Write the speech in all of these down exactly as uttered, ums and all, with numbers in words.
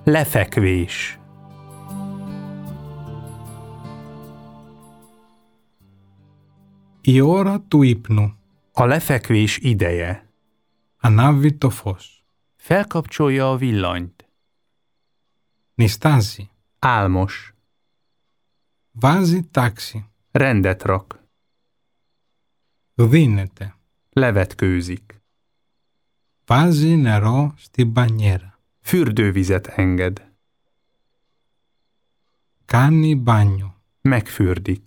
Lefekvés. Η ώρα του ύπνου. A lefekvés ideje. Ανάβει το φως. Felkapcsolja a villanyt. Νιστάζει. Álmos. Βάζει τάξη. Rendet rak. Δίνεται. Levetkőzik. Βάζει νερό στην μπανιέρα. Fürdővizet enged. Κάνει μπάνιο. Megfürdik.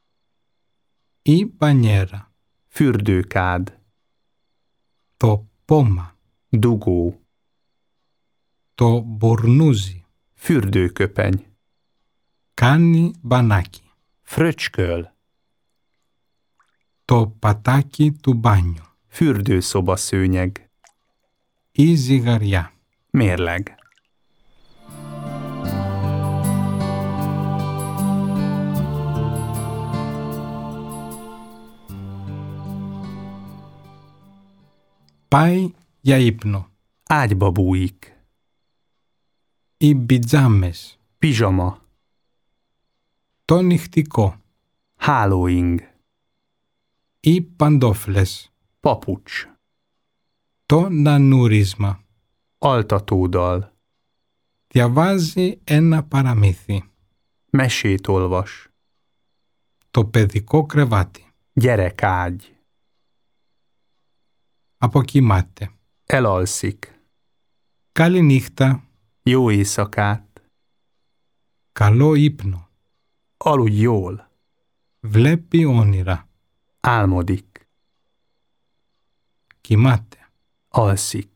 Η μπανιέρα. Fürdőkád. Το πόμα. Dugó. Το μπουρνούζι. Fürdőköpeny. Κάνει μπανάκι. Fröcsköl. Το πατάκι του μπάνιου. Fürdőszobaszőnyeg. Η ζυγαριά. Mérleg. Πάει για ύπνο. Ágyba bújik. Οι πιτζάμες. Pizsama. Το νυχτικό. Hálóing. Οι παντόφλες. Papucs. Το νανούρισμα. Altatódal. Διαβάζει ένα παραμύθι. Mesét olvas. Το παιδικό κρεβάτι. Gyerekágy. Αποκοιμάται. Elalszik. Καλή νύχτα. Jó éjszakát. Καλό ύπνο. Aludj jól. Βλέπει όνειρα. Álmodik. Κοιμάται. Alszik.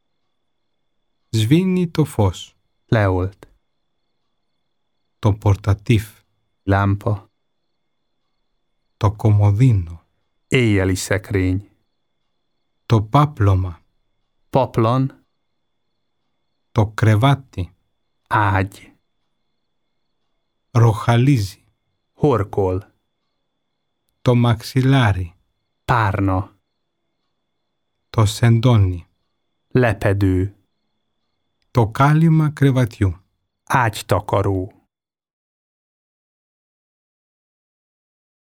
Σβήνει το φως. Leolt. Το πορτατίφ. Lámpa. Το κομοδίνο. Éjjeli szekrény. Το πάπλωμα. Paplan. Το κρεβάτι. Ágy. Ροχαλίζει. Horkol. Το μαξιλάρι. Párna. Το σεντόνι. Lepedő. Το κάλυμα κρεβατιού. Ágytakaró.